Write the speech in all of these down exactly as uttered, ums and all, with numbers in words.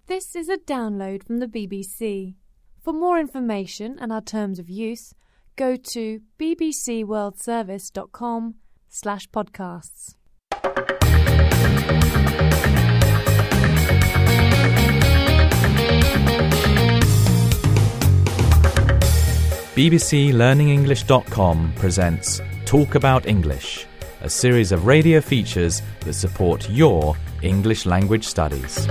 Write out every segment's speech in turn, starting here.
This is a download from the B B C. For more information and our terms of use, go to bbcworldservice.com slash podcasts. B B C Learning English dot com presents Talk About English, a series of radio features that support your English language studies.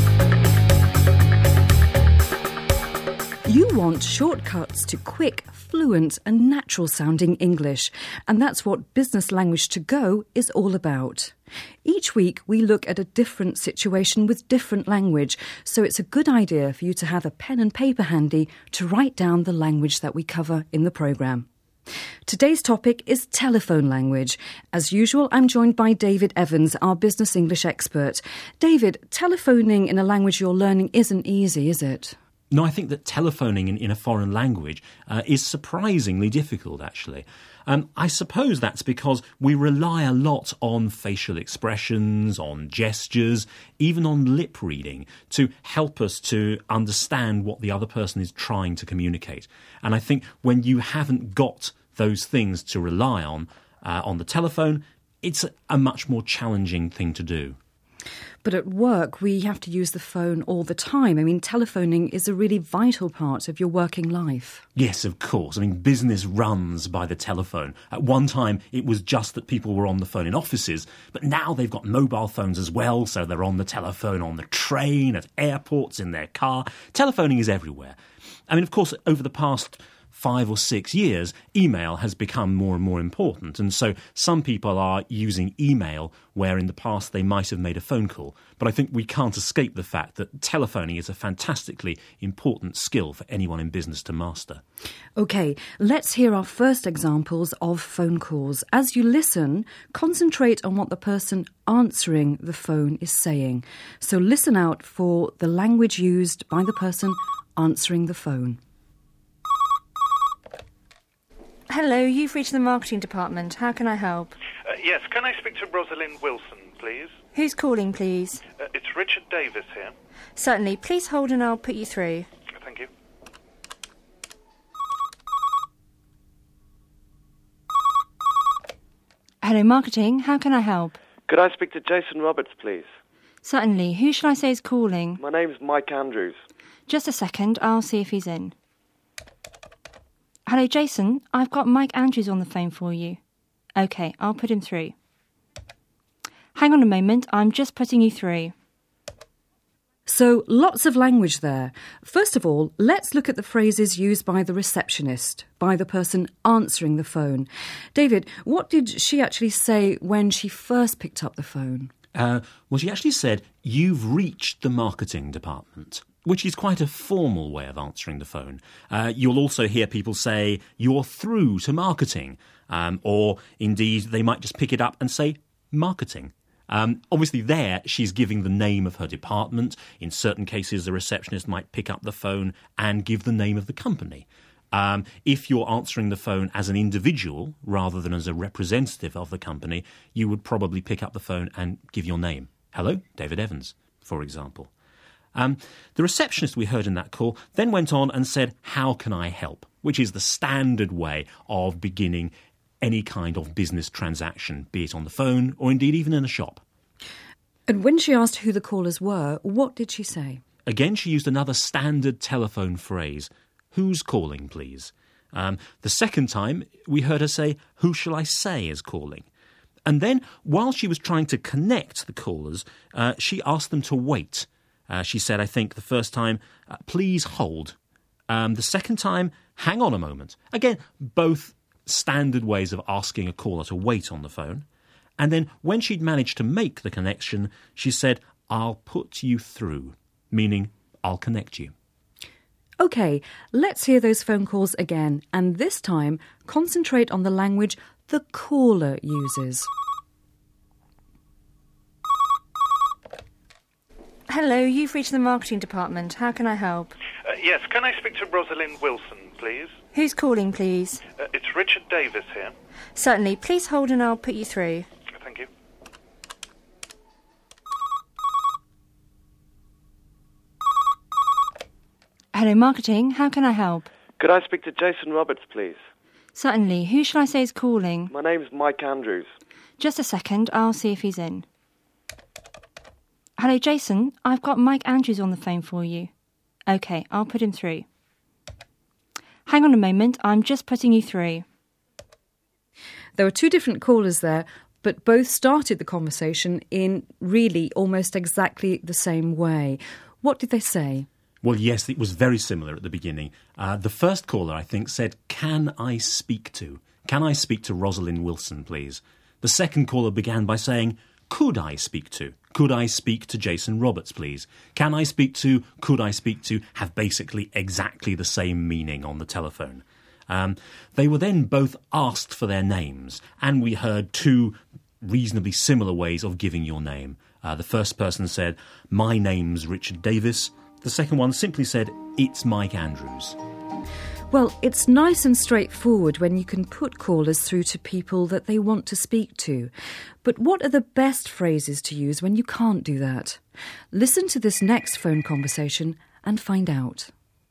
You want shortcuts to quick, fluent and natural-sounding English, and that's what Business Language to Go is all about. Each week we look at a different situation with different language, so it's a good idea for you to have a pen and paper handy to write down the language that we cover in the programme. Today's topic is telephone language. As usual, I'm joined by David Evans, our business English expert. David, telephoning in a language you're learning isn't easy, is it? No, I think that telephoning in, in a foreign language uh, is surprisingly difficult, actually. Um, I suppose that's because we rely a lot on facial expressions, on gestures, even on lip reading to help us to understand what the other person is trying to communicate. And I think when you haven't got those things to rely on uh, on the telephone, it's a, a much more challenging thing to do. But at work, we have to use the phone all the time. I mean, telephoning is a really vital part of your working life. Yes, of course. I mean, business runs by the telephone. At one time, it was just that people were on the phone in offices, but now they've got mobile phones as well, so they're on the telephone on the train, at airports, in their car. Telephoning is everywhere. I mean, of course, over the past five or six years, email has become more and more important. And so some people are using email where in the past they might have made a phone call. But I think we can't escape the fact that telephoning is a fantastically important skill for anyone in business to master. OK, let's hear our first examples of phone calls. As you listen, concentrate on what the person answering the phone is saying. So listen out for the language used by the person answering the phone. Hello, you've reached the marketing department. How can I help? Uh, yes, can I speak to Rosalind Wilson, please? Who's calling, please? Uh, it's Richard Davis here. Certainly. Please hold and I'll put you through. Thank you. Hello, marketing. How can I help? Could I speak to Jason Roberts, please? Certainly. Who shall I say is calling? My name's Mike Andrews. Just a second. I'll see if he's in. Hello, Jason. I've got Mike Andrews on the phone for you. OK, I'll put him through. Hang on a moment. I'm just putting you through. So, lots of language there. First of all, let's look at the phrases used by the receptionist, by the person answering the phone. David, what did she actually say when she first picked up the phone? Uh, well, she actually said, "You've reached the marketing department," which is quite a formal way of answering the phone. Uh, you'll also hear people say, "You're through to marketing," um, or indeed they might just pick it up and say, "Marketing." Um, obviously there, she's giving the name of her department. In certain cases, the receptionist might pick up the phone and give the name of the company. Um, if you're answering the phone as an individual rather than as a representative of the company, you would probably pick up the phone and give your name. Hello, David Evans, for example. Um, the receptionist we heard in that call then went on and said, "How can I help?" which is the standard way of beginning any kind of business transaction, be it on the phone or indeed even in a shop. And when she asked who the callers were, what did she say? Again, she used another standard telephone phrase, "Who's calling, please?" Um, the second time, we heard her say, "Who shall I say is calling?" And then, while she was trying to connect the callers, uh, she asked them to wait. Uh, she said, I think, the first time, uh, "Please hold." Um, the second time, "Hang on a moment." Again, both standard ways of asking a caller to wait on the phone. And then, when she'd managed to make the connection, she said, "I'll put you through," meaning, "I'll connect you." OK, let's hear those phone calls again, and this time concentrate on the language the caller uses. Hello, you've reached the marketing department. How can I help? Uh, yes, can I speak to Rosalind Wilson, please? Who's calling, please? Uh, it's Richard Davis here. Certainly. Please hold and I'll put you through. Thank you. Hello, marketing. How can I help? Could I speak to Jason Roberts, please? Certainly. Who shall I say is calling? My name's Mike Andrews. Just a second. I'll see if he's in. Hello, Jason. I've got Mike Andrews on the phone for you. OK, I'll put him through. Hang on a moment. I'm just putting you through. There were two different callers there, but both started the conversation in really almost exactly the same way. What did they say? Well, yes, it was very similar at the beginning. Uh, the first caller, I think, said, "Can I speak to? Can I speak to Rosalind Wilson, please?" The second caller began by saying, "Could I speak to? Could I speak to Jason Roberts, please? Can I speak to, could I speak to," have basically exactly the same meaning on the telephone. Um, they were then both asked for their names, and we heard two reasonably similar ways of giving your name. Uh, the first person said, "My name's Richard Davis." The second one simply said, "It's Mike Andrews." Well, it's nice and straightforward when you can put callers through to people that they want to speak to. But what are the best phrases to use when you can't do that? Listen to this next phone conversation and find out.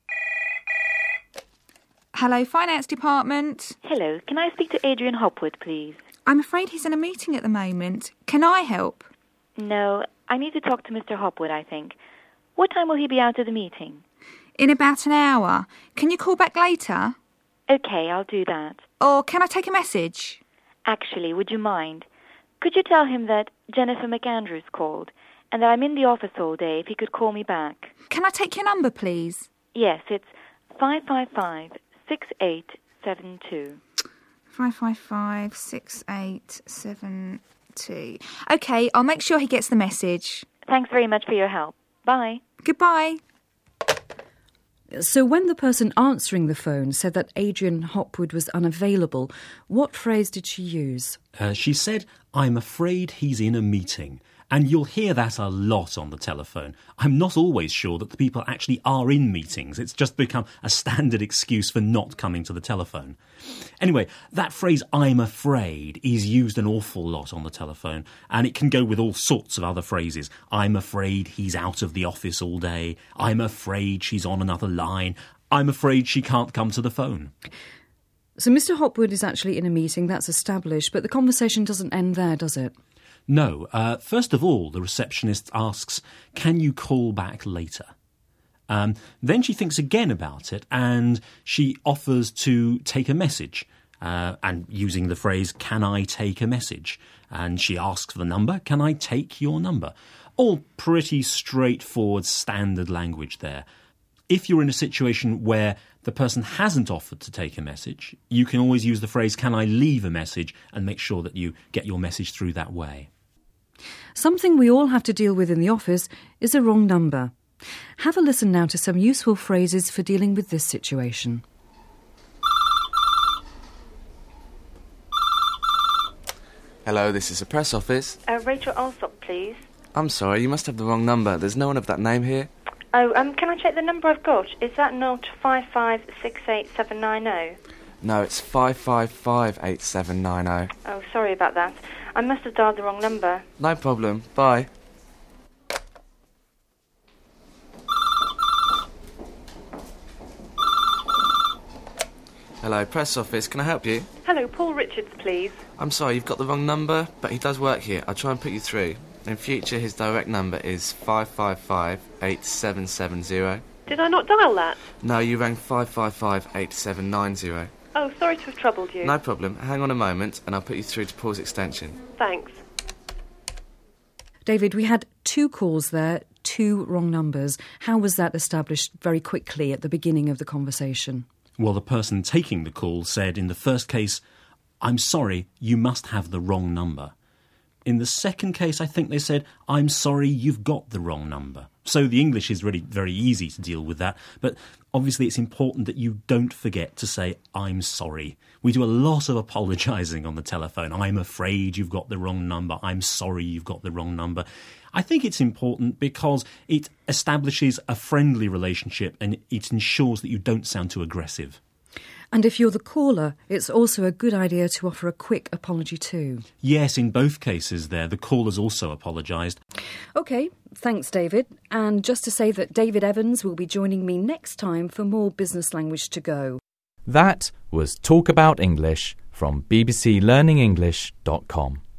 Hello, Finance Department. Hello, can I speak to Adrian Hopwood, please? I'm afraid he's in a meeting at the moment. Can I help? No, I need to talk to Mister Hopwood, I think. What time will he be out of the meeting? In about an hour. Can you call back later? OK, I'll do that. Or can I take a message? Actually, would you mind? Could you tell him that Jennifer McAndrews called and that I'm in the office all day if he could call me back? Can I take your number, please? Yes, it's five five five, six eight seven two. five five five, six eight seven two. OK, I'll make sure he gets the message. Thanks very much for your help. Bye. Goodbye. So when the person answering the phone said that Adrian Hopwood was unavailable, what phrase did she use? Uh, she said, "I'm afraid he's in a meeting." And you'll hear that a lot on the telephone. I'm not always sure that the people actually are in meetings. It's just become a standard excuse for not coming to the telephone. Anyway, that phrase, "I'm afraid," is used an awful lot on the telephone, and it can go with all sorts of other phrases. "I'm afraid he's out of the office all day." "I'm afraid she's on another line." "I'm afraid she can't come to the phone." So Mister Hopwood is actually in a meeting, that's established, but the conversation doesn't end there, does it? No. Uh, first of all, the receptionist asks, "Can you call back later?" Um, then she thinks again about it and she offers to take a message, uh, and using the phrase, "Can I take a message?" And she asks for the number, "Can I take your number?" All pretty straightforward standard language there. If you're in a situation where the person hasn't offered to take a message, you can always use the phrase, "Can I leave a message?" and make sure that you get your message through that way. Something we all have to deal with in the office is a wrong number. Have a listen now to some useful phrases for dealing with this situation. Hello, this is the press office. Uh, Rachel Alsop, please. I'm sorry, you must have the wrong number. There's no one of that name here. Oh, um, can I check the number I've got? Is that not five five six eight seven nine zero? No, it's five five five eight seven nine zero. Oh, sorry about that. I must have dialed the wrong number. No problem. Bye. Hello, press office. Can I help you? Hello, Paul Richards, please. I'm sorry, you've got the wrong number, but he does work here. I'll try and put you through. In future, his direct number is five five five eight seven seven zero. Did I not dial that? No, you rang five five five eight seven nine zero. Oh, sorry to have troubled you. No problem. Hang on a moment and I'll put you through to Paul's extension. Thanks. David, we had two calls there, two wrong numbers. How was that established very quickly at the beginning of the conversation? Well, the person taking the call said in the first case, "I'm sorry, you must have the wrong number." In the second case, I think they said, "I'm sorry, you've got the wrong number." So the English is really very easy to deal with that. But obviously it's important that you don't forget to say, "I'm sorry." We do a lot of apologising on the telephone. "I'm afraid you've got the wrong number." "I'm sorry you've got the wrong number." I think it's important because it establishes a friendly relationship and it ensures that you don't sound too aggressive. And if you're the caller, it's also a good idea to offer a quick apology too. Yes, in both cases there, the callers also apologised. OK, thanks, David. And just to say that David Evans will be joining me next time for more Business Language to Go. That was Talk About English from b b c learning english dot com.